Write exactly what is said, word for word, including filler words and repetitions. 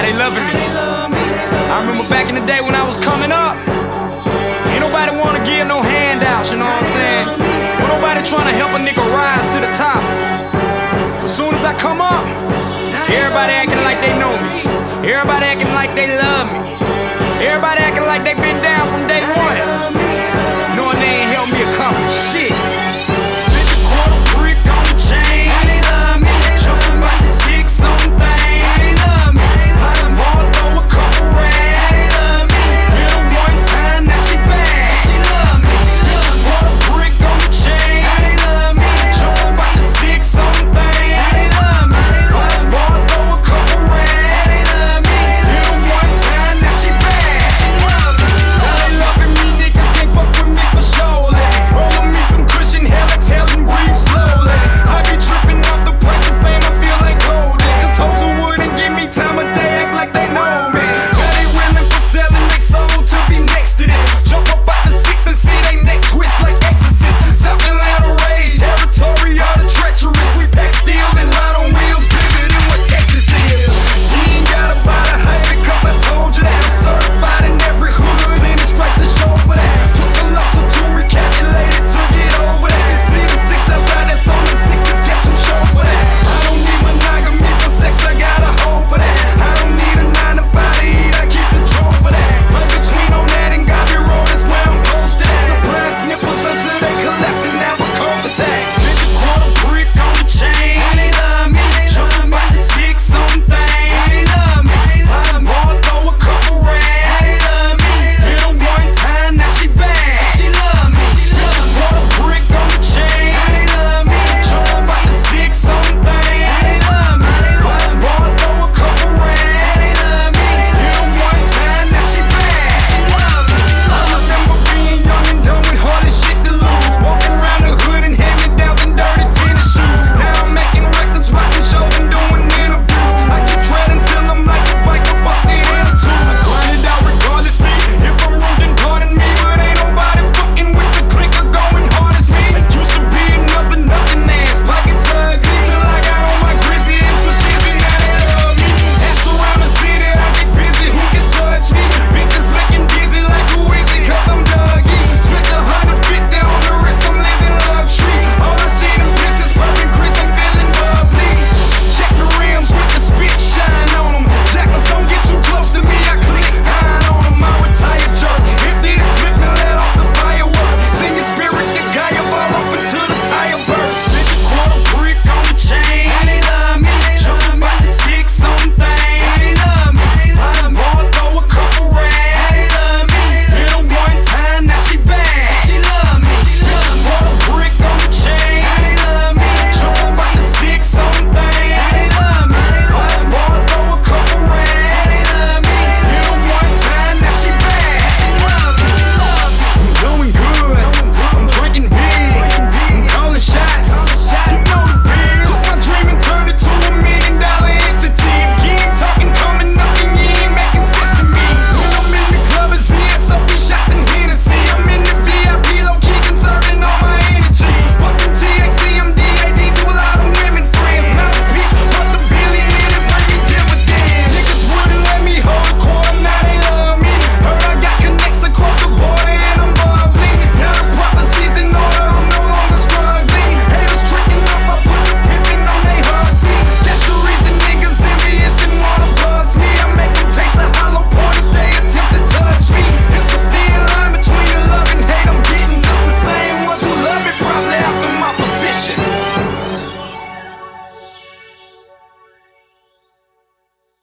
now they loving me. I remember back in the day when I was coming up, ain't nobody wanna give no handouts, you know what I'm saying? Ain't nobody trying to help a nigga rise to the top. As soon as I come up, everybody acting like they know me. Everybody acting like they love me. Everybody acting like they been